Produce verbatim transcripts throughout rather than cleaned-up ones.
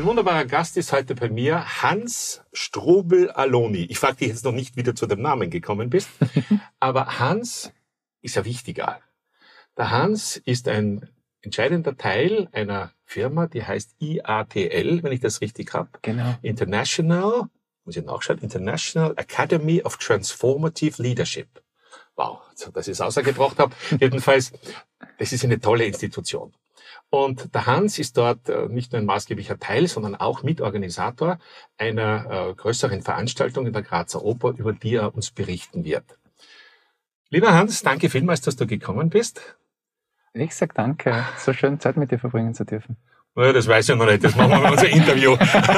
wunderbarer Gast ist heute bei mir, Hans Strobel-Aloni. Ich frage dich jetzt noch nicht, wie du zu dem Namen gekommen bist, aber Hans ist ja wichtiger. Der Hans ist ein entscheidender Teil einer Firma, die heißt I A T L, wenn ich das richtig habe. Genau. International, muss ich nachschauen, International Academy of Transformative Leadership. Wow, dass ich es ausgebracht habe. Jedenfalls, das ist eine tolle Institution. Und der Hans ist dort nicht nur ein maßgeblicher Teil, sondern auch Mitorganisator einer äh, größeren Veranstaltung in der Grazer Oper, über die er uns berichten wird. Lieber Hans, danke vielmals, dass du gekommen bist. Ich sag danke. So schön Zeit mit dir verbringen zu dürfen. Ja, das weiß ich noch nicht, das machen wir in unser Interview.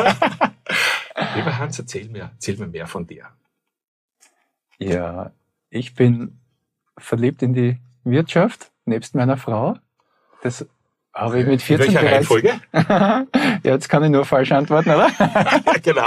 Lieber Hans, erzähl mir, erzähl mir mehr von dir. Ja, ich bin verliebt in die Wirtschaft, nebst meiner Frau. Das habe ich mit vierzehn in welcher bereits... Reihenfolge? Ja, jetzt kann ich nur falsch antworten, oder? Genau.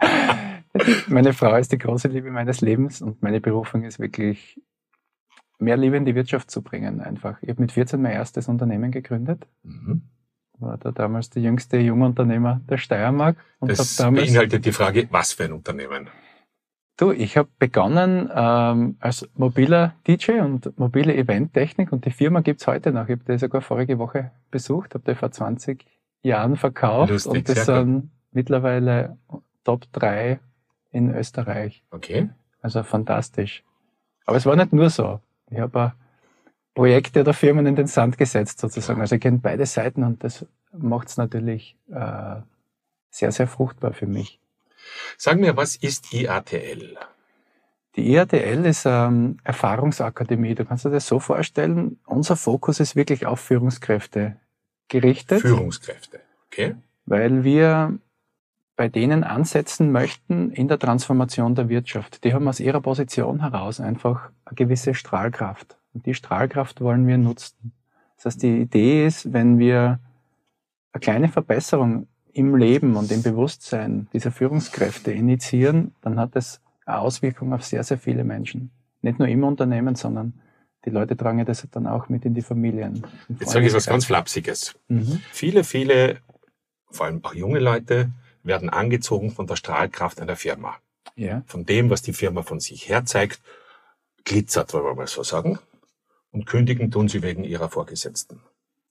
Meine Frau ist die große Liebe meines Lebens und meine Berufung ist wirklich, mehr Liebe in die Wirtschaft zu bringen, einfach. Ich habe mit vierzehn mein erstes Unternehmen gegründet. Mhm. War da damals der jüngste Jungunternehmer der Steiermark. Und das damals, beinhaltet die Frage, was für ein Unternehmen? Du, ich habe begonnen ähm, als mobiler D J und mobile Eventtechnik und die Firma gibt's heute noch. Ich habe die sogar vorige Woche besucht, habe die vor zwanzig Jahren verkauft. Lustig, und das sind mittlerweile Top drei in Österreich. Okay. Also fantastisch. Aber es war nicht nur so. Ich habe auch Projekte oder Firmen in den Sand gesetzt sozusagen. Also ich kenne beide Seiten und das macht's natürlich äh, sehr, sehr fruchtbar für mich. Sag mir, was ist I A T L? Die I A T L ist eine Erfahrungsakademie. Du kannst dir das so vorstellen, unser Fokus ist wirklich auf Führungskräfte gerichtet. Führungskräfte, okay. Weil wir bei denen ansetzen möchten in der Transformation der Wirtschaft. Die haben aus ihrer Position heraus einfach eine gewisse Strahlkraft. Und die Strahlkraft wollen wir nutzen. Das heißt, die Idee ist, wenn wir eine kleine Verbesserung im Leben und im Bewusstsein dieser Führungskräfte initiieren, dann hat das eine Auswirkung auf sehr, sehr viele Menschen. Nicht nur im Unternehmen, sondern die Leute tragen das dann auch mit in die Familien. Jetzt sage ich was ganz Flapsiges. Mhm. Viele, viele, vor allem auch junge Leute, werden angezogen von der Strahlkraft einer Firma. Ja. Von dem, was die Firma von sich her zeigt, glitzert, wollen wir mal so sagen. Und kündigen tun sie wegen ihrer Vorgesetzten.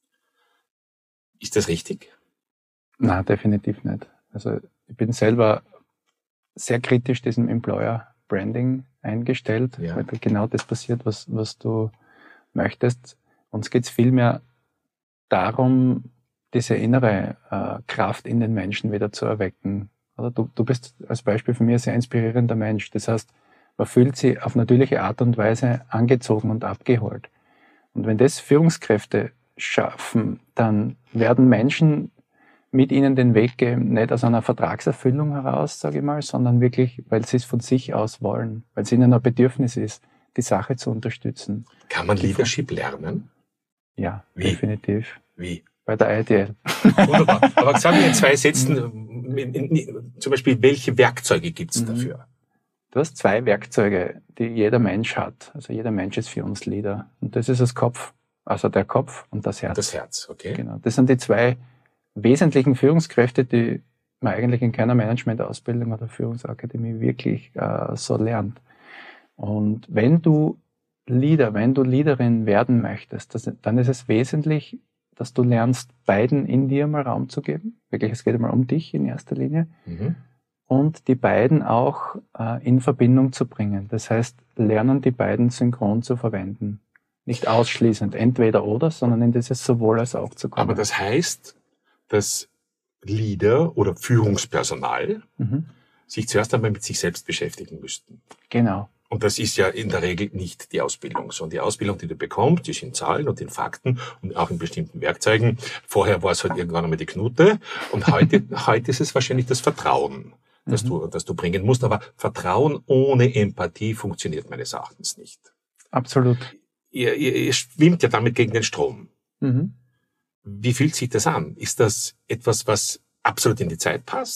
Ist das richtig? Nein, definitiv nicht. Also ich bin selber sehr kritisch diesem Employer Branding eingestellt, ja. Weil genau das passiert, was, was du möchtest. Uns geht es vielmehr darum, diese innere äh, Kraft in den Menschen wieder zu erwecken. Oder du, du bist als Beispiel für mich ein sehr inspirierender Mensch. Das heißt, man fühlt sich auf natürliche Art und Weise angezogen und abgeholt. Und wenn das Führungskräfte schaffen, dann werden Menschen mit ihnen den Weg gehen, nicht aus einer Vertragserfüllung heraus, sage ich mal, sondern wirklich, weil sie es von sich aus wollen, weil es ihnen ein Bedürfnis ist, die Sache zu unterstützen. Kann man Leadership lernen? Ja, Wie? Definitiv. Wie? Bei der I T L. Wunderbar. Aber sag mir in zwei Sätzen, in, in, in, zum Beispiel, welche Werkzeuge gibt's mhm. dafür? Du hast zwei Werkzeuge, die jeder Mensch hat. Also jeder Mensch ist für uns Leader. Und das ist das Kopf, also der Kopf und das Herz. Das Herz, okay. Genau. Das sind die zwei wesentlichen Führungskräfte, die man eigentlich in keiner Managementausbildung oder Führungsakademie wirklich äh, so lernt. Und wenn du Leader, wenn du Leaderin werden möchtest, das, dann ist es wesentlich, dass du lernst, beiden in dir mal Raum zu geben. Wirklich, es geht einmal um dich in erster Linie. Mhm. Und die beiden auch äh, in Verbindung zu bringen. Das heißt, lernen die beiden synchron zu verwenden. Nicht ausschließend entweder oder, sondern in dieses sowohl als auch zu kommen. Aber das heißt, dass Leader oder Führungspersonal mhm. sich zuerst einmal mit sich selbst beschäftigen müssten. Genau. Und das ist ja in der Regel nicht die Ausbildung, sondern die Ausbildung, die du bekommst, ist in Zahlen und in Fakten und auch in bestimmten Werkzeugen. Vorher war es halt irgendwann einmal die Knute und heute, heute ist es wahrscheinlich das Vertrauen, das mhm. du, das du bringen musst. Aber Vertrauen ohne Empathie funktioniert meines Erachtens nicht. Absolut. Ihr, ihr, ihr schwimmt ja damit gegen den Strom. Mhm. Wie fühlt sich das an? Ist das etwas, was absolut in die Zeit passt?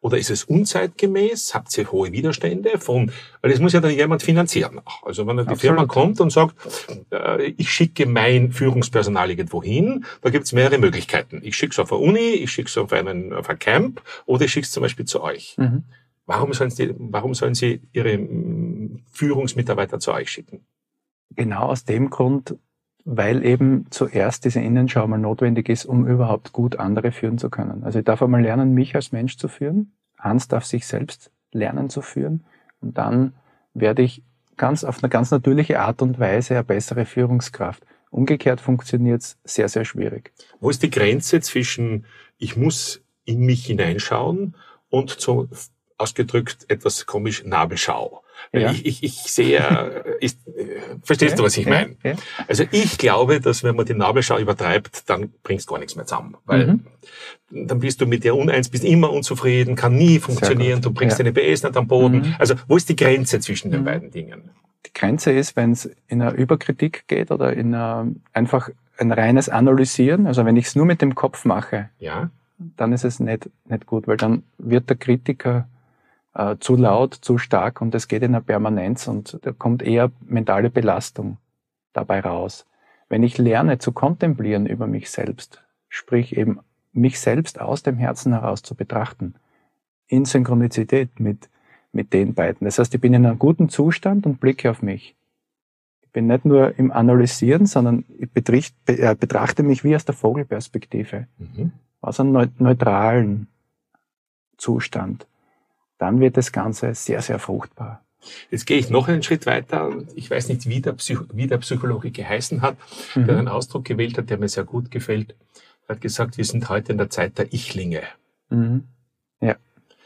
Oder ist es unzeitgemäß? Habt ihr hohe Widerstände von, weil das muss ja dann jemand finanzieren. Also wenn die Absolut. Firma kommt und sagt, äh, ich schicke mein Führungspersonal irgendwo hin, da gibt es mehrere Möglichkeiten. Ich schicke es auf eine Uni, ich schicke es auf, einen, auf ein Camp oder ich schicke es zum Beispiel zu euch. Mhm. Warum sollen Sie, warum sollen Sie Ihre Führungsmitarbeiter zu euch schicken? Genau aus dem Grund, weil eben zuerst diese Innenschau mal notwendig ist, um überhaupt gut andere führen zu können. Also ich darf einmal lernen, mich als Mensch zu führen. Hans darf sich selbst lernen zu führen. Und dann werde ich ganz auf eine ganz natürliche Art und Weise eine bessere Führungskraft. Umgekehrt funktioniert es sehr, sehr schwierig. Wo ist die Grenze zwischen, ich muss in mich hineinschauen und so ausgedrückt etwas komisch Nabelschau? Ja. Ich, ich, ich sehe, ich, verstehst ja, du, was ich meine? Ja, ja. Also ich glaube, dass wenn man die Nabelschau übertreibt, dann bringst du gar nichts mehr zusammen. Weil mhm. dann bist du mit dir uneins, bist immer unzufrieden, kann nie funktionieren, du bringst ja. deine B S nicht am Boden. Mhm. Also wo ist die Grenze zwischen den mhm. beiden Dingen? Die Grenze ist, wenn es in eine Überkritik geht oder in eine, einfach ein reines Analysieren, also wenn ich es nur mit dem Kopf mache, ja. dann ist es nicht, nicht gut, weil dann wird der Kritiker Uh, zu laut, zu stark und es geht in eine Permanenz und da kommt eher mentale Belastung dabei raus. Wenn ich lerne zu kontemplieren über mich selbst, sprich eben mich selbst aus dem Herzen heraus zu betrachten, in Synchronizität mit, mit den beiden. Das heißt, ich bin in einem guten Zustand und blicke auf mich. Ich bin nicht nur im Analysieren, sondern ich betricht, be, äh, betrachte mich wie aus der Vogelperspektive, mhm. aus einem neutralen Zustand. Dann wird das Ganze sehr, sehr fruchtbar. Jetzt gehe ich noch einen Schritt weiter. Ich weiß nicht, wie der, Psych- wie der Psychologe geheißen hat, mhm. der einen Ausdruck gewählt hat, der mir sehr gut gefällt. Er hat gesagt, wir sind heute in der Zeit der Ichlinge. Mhm. Ja.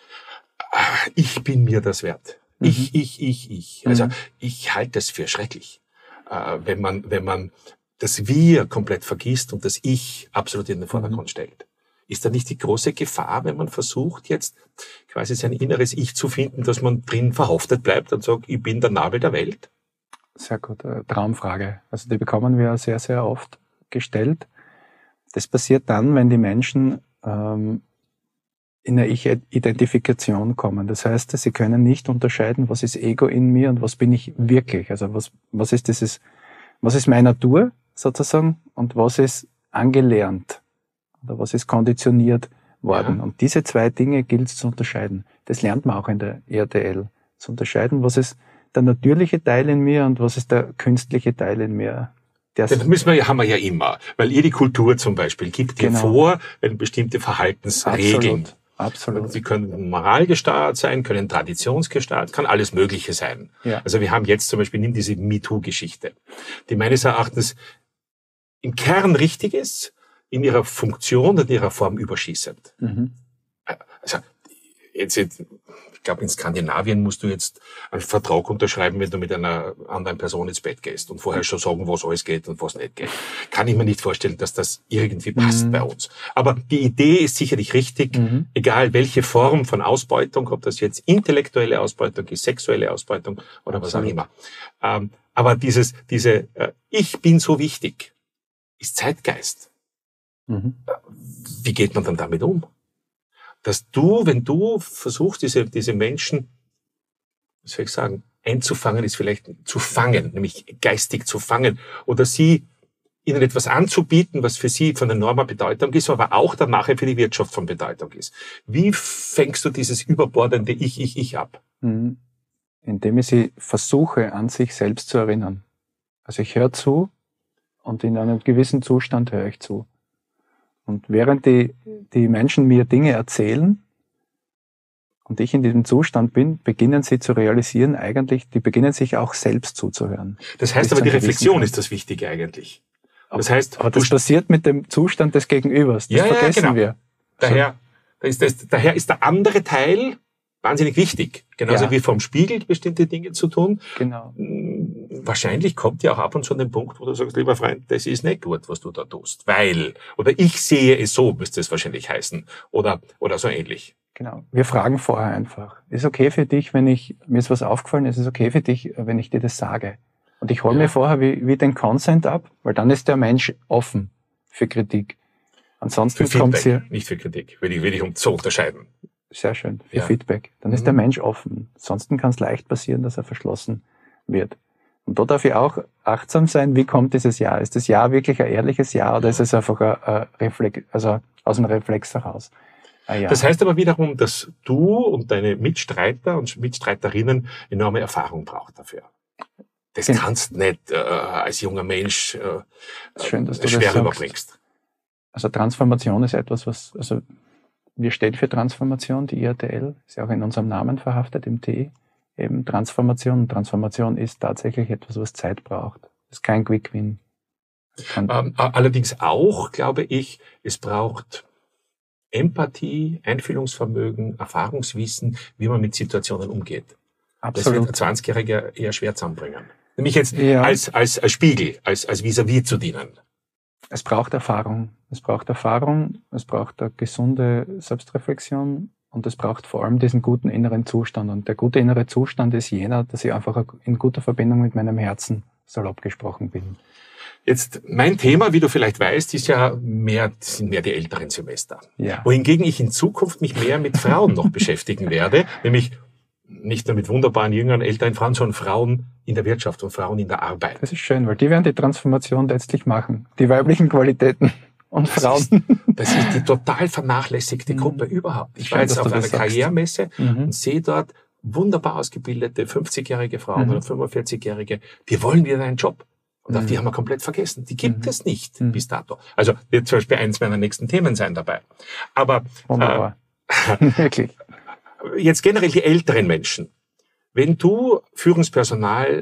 Ich bin mir das wert. Mhm. Ich, ich, ich, ich. Also mhm. ich halte es für schrecklich, wenn man, wenn man das Wir komplett vergisst und das Ich absolut in den Vordergrund mhm. stellt. Ist da nicht die große Gefahr, wenn man versucht, jetzt quasi sein inneres Ich zu finden, dass man drin verhaftet bleibt und sagt, ich bin der Nabel der Welt? Sehr gut, Traumfrage. Also die bekommen wir sehr, sehr oft gestellt. Das passiert dann, wenn die Menschen ähm, in eine Ich-Identifikation kommen. Das heißt, sie können nicht unterscheiden, was ist Ego in mir und was bin ich wirklich. Also was, was ist dieses, was ist meine Natur sozusagen und was ist angelernt. Oder was ist konditioniert worden. Ja. Und diese zwei Dinge gilt es zu unterscheiden. Das lernt man auch in der E R D L. Zu unterscheiden, was ist der natürliche Teil in mir und was ist der künstliche Teil in mir. Das müssen wir ja, haben wir ja immer. Weil ihr die Kultur zum Beispiel gibt dir genau. vor, wenn bestimmte Verhaltensregeln. Absolut. Absolut. Sie können moralgesteuert sein, können traditionsgesteuert, kann alles Mögliche sein. Ja. Also wir haben jetzt zum Beispiel, nimm diese MeToo-Geschichte, die meines Erachtens im Kern richtig ist, in ihrer Funktion und ihrer Form überschießend. Mhm. Also, jetzt, jetzt, ich glaube, in Skandinavien musst du jetzt einen Vertrag unterschreiben, wenn du mit einer anderen Person ins Bett gehst und vorher schon sagen, was alles geht und was nicht geht. Kann ich mir nicht vorstellen, dass das irgendwie passt mhm. bei uns. Aber die Idee ist sicherlich richtig, mhm. egal welche Form von Ausbeutung, ob das jetzt intellektuelle Ausbeutung ist, sexuelle Ausbeutung oder was auch immer. Ähm, aber dieses, diese, äh, ich bin so wichtig, ist Zeitgeist. Mhm. Wie geht man dann damit um? Dass du, wenn du versuchst, diese, diese Menschen, was soll ich sagen, einzufangen, ist vielleicht zu fangen, nämlich geistig zu fangen, oder sie, ihnen etwas anzubieten, was für sie von enormer Bedeutung ist, aber auch dann nachher für die Wirtschaft von Bedeutung ist. Wie fängst du dieses überbordende Ich, Ich, Ich ab? Mhm. Indem ich sie versuche, an sich selbst zu erinnern. Also ich höre zu und in einem gewissen Zustand höre ich zu. Und während die, die Menschen mir Dinge erzählen und ich in diesem Zustand bin, beginnen sie zu realisieren, eigentlich, die beginnen sich auch selbst zuzuhören. Das heißt aber, die Reflexion ist das Wichtige eigentlich. Das heißt, aber das passiert mit dem Zustand des Gegenübers. Das ja, vergessen ja, genau. wir. Daher, da ist das, daher ist der andere Teil wahnsinnig wichtig. Genauso ja. wie vom Spiegel bestimmte Dinge zu tun. Genau. Wahrscheinlich kommt ja auch ab und zu an den Punkt, wo du sagst, lieber Freund, das ist nicht gut, was du da tust. Weil, oder ich sehe es so, müsste es wahrscheinlich heißen. Oder, oder so ähnlich. Genau. Wir fragen vorher einfach. Ist okay für dich, wenn ich, mir ist was aufgefallen, ist es okay für dich, wenn ich dir das sage? Und ich hole ja. mir vorher wie, wie den Consent ab, weil dann ist der Mensch offen für Kritik. Ansonsten für kommt Feedback, hier, nicht für Kritik, will ich, will ich um zu unterscheiden. sehr schön, für ja. Feedback. Dann ist mhm. der Mensch offen. Ansonsten kann es leicht passieren, dass er verschlossen wird. Und da darf ich auch achtsam sein, wie kommt dieses Jahr? Ist das Jahr wirklich ein ehrliches Jahr oder ist es einfach ein, ein Reflex, also aus dem Reflex heraus? Das heißt aber wiederum, dass du und deine Mitstreiter und Mitstreiterinnen enorme Erfahrung braucht dafür. Das genau. kannst nicht äh, als junger Mensch äh, schön, dass du schwer das rüberbringst. Also Transformation ist etwas, was, also wir stehen für Transformation, die I A T L, ist ja auch in unserem Namen verhaftet, im T, eben Transformation. Und Transformation ist tatsächlich etwas, was Zeit braucht. Das ist kein Quick Win. Ähm, allerdings auch, glaube ich, es braucht Empathie, Einfühlungsvermögen, Erfahrungswissen, wie man mit Situationen umgeht. Absolut. Das wird ein zwanzigjähriger eher schwer zusammenbringen. Nämlich jetzt ja. als, als, als Spiegel, als, als vis-à-vis zu dienen. Es braucht Erfahrung. Es braucht Erfahrung, es braucht eine gesunde Selbstreflexion und es braucht vor allem diesen guten inneren Zustand. Und der gute innere Zustand ist jener, dass ich einfach in guter Verbindung mit meinem Herzen salopp gesprochen bin. Jetzt, mein Thema, wie du vielleicht weißt, ist ja mehr, sind mehr die älteren Semester. Ja. Wohingegen ich in Zukunft mich mehr mit Frauen noch beschäftigen werde, nämlich nicht nur mit wunderbaren jüngeren, älteren Frauen, sondern Frauen in der Wirtschaft und Frauen in der Arbeit. Das ist schön, weil die werden die Transformation letztlich machen. Die weiblichen Qualitäten und das Frauen. Ist, das ist die total vernachlässigte Gruppe mhm. überhaupt. Ich war jetzt auf einer Karrieremesse mhm. und sehe dort wunderbar ausgebildete fünfzigjährige Frauen mhm. oder fünfundvierzigjährige, die wollen wieder einen Job. Und auf die haben wir komplett vergessen. Die gibt mhm. es nicht mhm. bis dato. Also wird zum Beispiel eins meiner nächsten Themen sein dabei. Aber wunderbar. Äh, wirklich. Jetzt generell die älteren Menschen. Wenn du Führungspersonal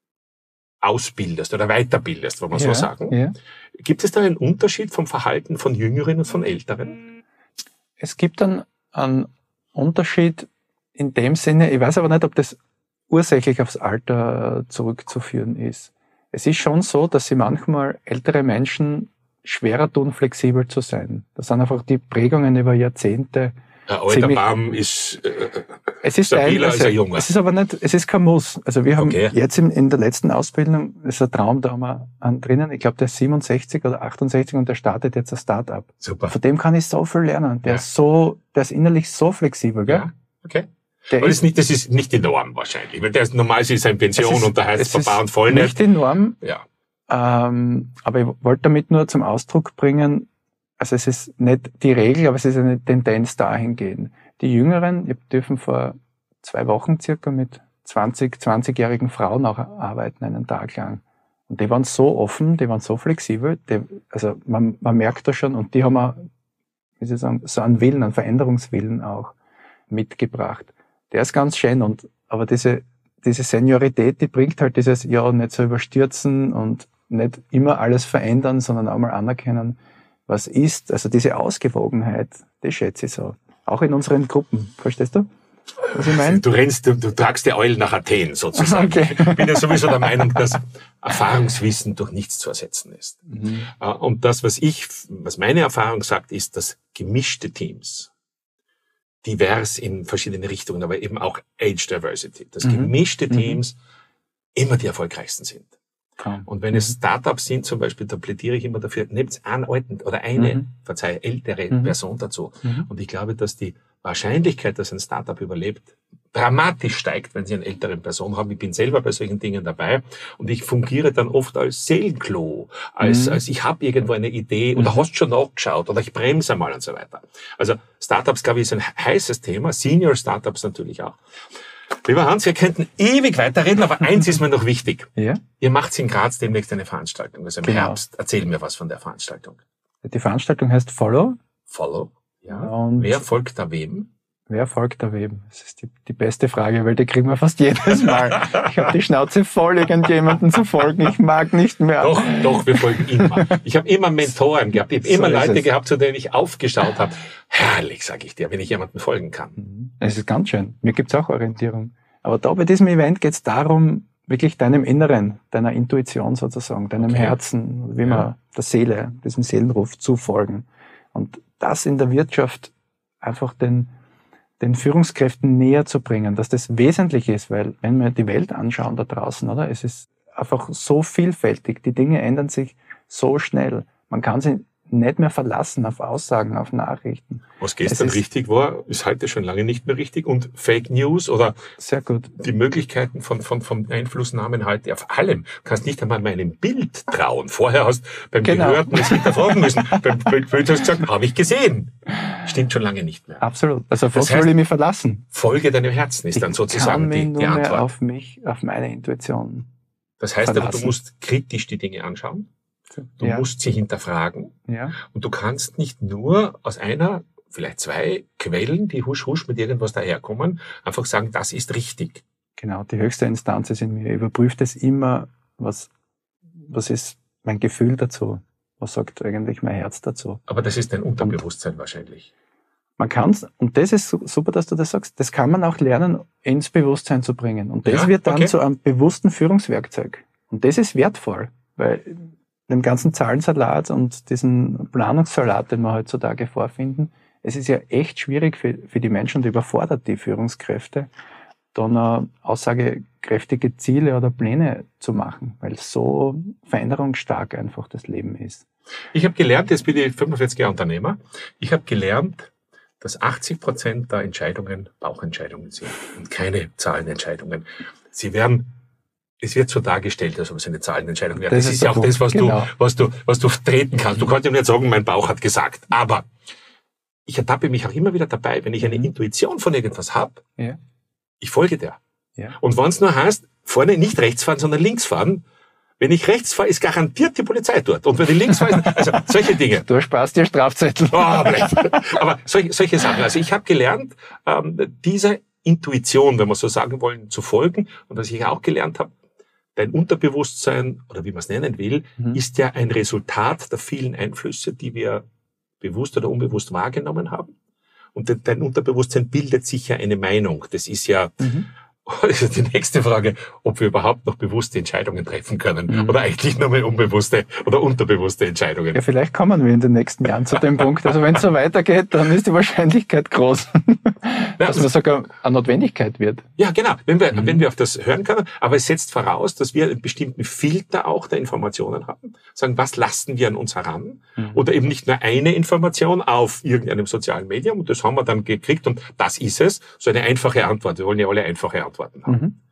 ausbildest oder weiterbildest, wollen wir ja, so sagen, ja. gibt es da einen Unterschied vom Verhalten von Jüngeren und von Älteren? Es gibt dann einen Unterschied in dem Sinne, ich weiß aber nicht, ob das ursächlich aufs Alter zurückzuführen ist. Es ist schon so, dass sie manchmal ältere Menschen schwerer tun, flexibel zu sein. Das sind einfach die Prägungen über Jahrzehnte. Ein alter Baum ist äh, es ist stabiler als ein junger. Es ist aber nicht, es ist kein Muss. Also wir haben okay. jetzt in, in der letzten Ausbildung, das ist ein Traum, da haben wir einen drinnen, ich glaube, der ist siebenundsechzig oder achtundsechzig und der startet jetzt ein Start-up. Super. Von dem kann ich so viel lernen. Der ja. ist so, der ist innerlich so flexibel, gell? Ja, okay. Aber das ist, nicht, das ist nicht die Norm wahrscheinlich, weil der ist normal ist in Pension ist, und der heißt Papa und Vollnett. Nicht die Norm, ja. ähm, aber ich wollte damit nur zum Ausdruck bringen, also es ist nicht die Regel, aber es ist eine Tendenz dahingehend. Die Jüngeren, wir dürfen vor zwei Wochen circa mit zwanzig, zwanzigjährigen Frauen auch arbeiten, einen Tag lang. Und die waren so offen, die waren so flexibel, die, also man, man merkt da schon, und die haben auch, wie soll ich sagen, so einen Willen, einen Veränderungswillen auch mitgebracht. Der ist ganz schön, und, aber diese, diese Seniorität, die bringt halt dieses, ja, nicht so überstürzen und nicht immer alles verändern, sondern auch mal anerkennen, was ist. Also diese Ausgewogenheit, die schätze ich so. Auch in unseren Gruppen. Verstehst du, was ich meine? Du rennst, du, du tragst die Eule nach Athen, sozusagen. Okay. Ich bin ja sowieso der Meinung, dass Erfahrungswissen durch nichts zu ersetzen ist. Mhm. Und das, was ich, was meine Erfahrung sagt, ist, dass gemischte Teams, divers in verschiedene Richtungen, aber eben auch Age Diversity, dass mhm. gemischte Teams mhm. immer die erfolgreichsten sind. Kaum. Und wenn mhm. es Startups sind zum Beispiel, da plädiere ich immer dafür, nehmt einen alten oder eine, mhm. verzeih, ältere mhm. Person dazu. Mhm. Und ich glaube, dass die Wahrscheinlichkeit, dass ein Startup überlebt, dramatisch steigt, wenn sie eine ältere Person haben. Ich bin selber bei solchen Dingen dabei und ich fungiere dann oft als Seelenklo, als, mhm. als ich habe irgendwo eine Idee oder mhm. hast schon nachgeschaut oder ich bremse mal und so weiter. Also Startups, glaube ich, ist ein heißes Thema, Senior Startups natürlich auch. Lieber Hans, wir könnten ewig weiterreden, aber eins ist mir noch wichtig. Ja? Ihr macht in Graz demnächst eine Veranstaltung, also im genau. Herbst. Erzähl mir was von der Veranstaltung. Die Veranstaltung heißt Follow. Follow, ja. Und wer folgt da wem? Wer folgt da wem? Das ist die, die beste Frage, weil die kriegen wir fast jedes Mal. Ich habe die Schnauze voll, irgendjemanden zu folgen. Ich mag nicht mehr. Doch, doch, wir folgen immer. Ich habe immer Mentoren gehabt. Ich habe immer so Leute gehabt, zu denen ich aufgeschaut habe. Herrlich, sage ich dir, wenn ich jemandem folgen kann. Es ist ganz schön. Mir gibt's auch Orientierung. Aber da bei diesem Event geht's darum, wirklich deinem Inneren, deiner Intuition sozusagen, deinem okay. Herzen, wie ja. man der Seele, diesem Seelenruf zufolgen. Und das in der Wirtschaft einfach den den Führungskräften näher zu bringen, dass das wesentlich ist, weil wenn wir die Welt anschauen da draußen, oder, es ist einfach so vielfältig, die Dinge ändern sich so schnell. Man kann sie nicht mehr verlassen auf Aussagen, auf Nachrichten. Was gestern richtig war, ist heute schon lange nicht mehr richtig. Und Fake News oder sehr gut. Die Möglichkeiten von, von, von Einflussnahmen heute auf allem. Du kannst nicht einmal meinem Bild trauen. Vorher hast du beim genau. Gehörten es hinterfragen müssen. beim Bild hast du gesagt, habe ich gesehen. Stimmt schon lange nicht mehr. Absolut. Also auf was will ich mich verlassen? Folge deinem Herzen ist ich dann sozusagen die, die Antwort. Mehr auf mich, auf meine Intuition. Das heißt aber, du musst kritisch die Dinge anschauen. Du ja. musst sie hinterfragen. Ja. Und du kannst nicht nur aus einer, vielleicht zwei Quellen, die husch husch mit irgendwas daherkommen, einfach sagen, das ist richtig. Genau, die höchste Instanz ist in mir. Überprüft es immer, was, was ist mein Gefühl dazu? Was sagt eigentlich mein Herz dazu? Aber das ist dein Unterbewusstsein und wahrscheinlich. Man kann es, und das ist super, dass du das sagst, das kann man auch lernen, ins Bewusstsein zu bringen. Und das ja, wird dann okay. zu einem bewussten Führungswerkzeug. Und das ist wertvoll, weil dem ganzen Zahlensalat und diesen Planungssalat, den wir heutzutage vorfinden, es ist ja echt schwierig für, für die Menschen und überfordert die Führungskräfte, dann uh, aussagekräftige Ziele oder Pläne zu machen, weil so veränderungsstark einfach das Leben ist. Ich habe gelernt, jetzt bin ich fünfundvierzig Jahre Unternehmer, ich habe gelernt, dass achtzig Prozent der Entscheidungen Bauchentscheidungen sind und keine Zahlenentscheidungen. Sie werden Es wird so dargestellt, als ob es eine Zahlenentscheidung wäre. Das, das ist ja auch Punkt. Das, was genau. du, was du, was du treten kannst. Du kannst ja nicht sagen, mein Bauch hat gesagt. Aber ich ertappe mich auch immer wieder dabei, wenn ich eine mhm. Intuition von irgendwas habe, ja. ich folge der. Ja. Und wenn es nur heißt, vorne nicht rechts fahren, sondern links fahren, wenn ich rechts fahre, ist garantiert die Polizei dort. Und wenn ich links fahre, also solche Dinge. Du sparst dir Strafzettel. Oh, aber solche, solche Sachen. Also ich habe gelernt, ähm, dieser Intuition, wenn wir so sagen wollen, zu folgen. Und was ich auch gelernt habe, dein Unterbewusstsein, oder wie man es nennen will, mhm. ist ja ein Resultat der vielen Einflüsse, die wir bewusst oder unbewusst wahrgenommen haben. Und dein Unterbewusstsein bildet sich ja eine Meinung. Das ist ja, mhm. das ist die nächste Frage, ob wir überhaupt noch bewusste Entscheidungen treffen können. Mhm. Oder eigentlich nur mehr unbewusste oder unterbewusste Entscheidungen. Ja, vielleicht kommen wir in den nächsten Jahren zu dem Punkt. Also wenn es so weitergeht, dann ist die Wahrscheinlichkeit groß, ja, dass es sogar eine Notwendigkeit wird. Ja, genau. Wenn wir, mhm. wenn wir auf das hören können. Aber es setzt voraus, dass wir einen bestimmten Filter auch der Informationen haben. Sagen, was lassen wir an uns heran? Mhm. Oder eben nicht nur eine Information auf irgendeinem sozialen Medium. Und das haben wir dann gekriegt und das ist es. So eine einfache Antwort. Wir wollen ja alle einfache Antworten haben. Mhm.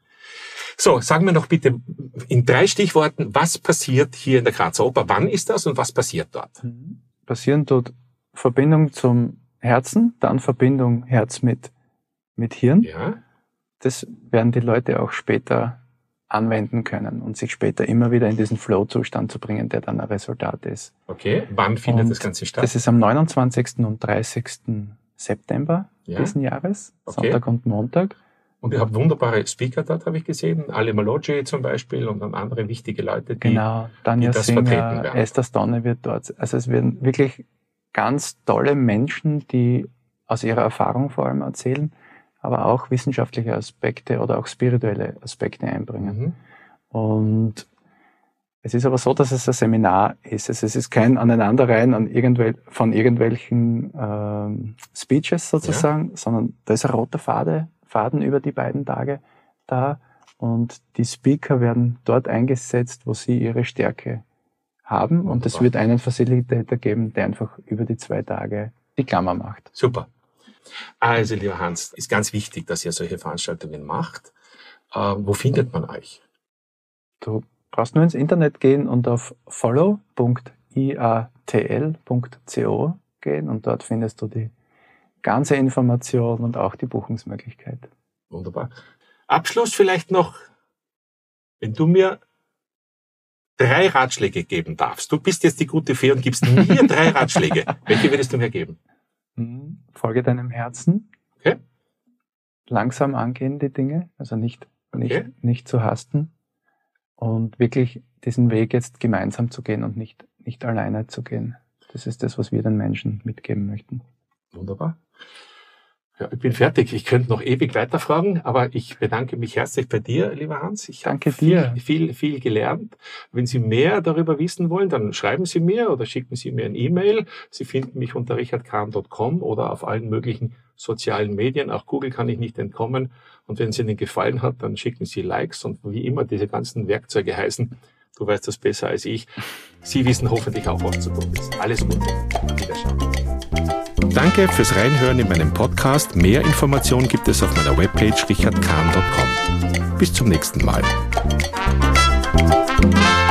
So, sagen wir noch bitte in drei Stichworten, was passiert hier in der Grazer Oper? Wann ist das und was passiert dort? Mhm. Passieren dort Verbindung zum Herzen, dann Verbindung Herz mit, mit Hirn. Ja. Das werden die Leute auch später anwenden können und sich später immer wieder in diesen Flow-Zustand zu bringen, der dann ein Resultat ist. Okay, wann findet und das Ganze statt? Das ist am neunundzwanzigsten und dreißigsten September ja. diesen Jahres, okay. Sonntag und Montag. Und ihr habt wunderbare Speaker dort, habe ich gesehen. Ali Maloggi zum Beispiel und dann andere wichtige Leute, die, genau, Daniel die das Singer, vertreten werden. Esther Stonne wird dort. Also es werden wirklich ganz tolle Menschen, die aus ihrer Erfahrung vor allem erzählen, aber auch wissenschaftliche Aspekte oder auch spirituelle Aspekte einbringen. Mhm. Und es ist aber so, dass es ein Seminar ist. Es ist kein Aneinanderreihen an irgendwel von irgendwelchen ähm, Speeches sozusagen, ja. sondern da ist ein roter Faden, Faden über die beiden Tage da und die Speaker werden dort eingesetzt, wo sie ihre Stärke haben. Wunderbar. Und es wird einen Facilitator geben, der einfach über die zwei Tage die Klammer macht. Super. Also, lieber Hans, ist ganz wichtig, dass ihr solche Veranstaltungen macht. Äh, wo findet man euch? Du brauchst nur ins Internet gehen und auf follow punkt i a t l punkt co gehen und dort findest du die ganze Information und auch die Buchungsmöglichkeit. Wunderbar. Abschluss vielleicht noch, wenn du mir drei Ratschläge geben darfst. Du bist jetzt die gute Fee und gibst mir drei Ratschläge. Welche würdest du mir geben? Folge deinem Herzen. Okay. Langsam angehen die Dinge, also nicht, nicht, okay. nicht zu hasten und wirklich diesen Weg jetzt gemeinsam zu gehen und nicht, nicht alleine zu gehen. Das ist das, was wir den Menschen mitgeben möchten. Wunderbar. Ja, ich bin fertig. Ich könnte noch ewig weiterfragen, aber ich bedanke mich herzlich bei dir, lieber Hans. Ich Danke habe viel, dir. viel, viel gelernt. Wenn Sie mehr darüber wissen wollen, dann schreiben Sie mir oder schicken Sie mir ein E-Mail. Sie finden mich unter richard kahn punkt com oder auf allen möglichen sozialen Medien. Auch Google kann ich nicht entkommen. Und wenn es Ihnen gefallen hat, dann schicken Sie Likes und wie immer diese ganzen Werkzeuge heißen, Du weißt das besser als ich. Sie wissen hoffentlich auch, was zu tun ist. Alles Gute. Auf Wiedersehen. Danke fürs Reinhören in meinem Podcast. Mehr Informationen gibt es auf meiner Webpage richard kahn punkt com. Bis zum nächsten Mal.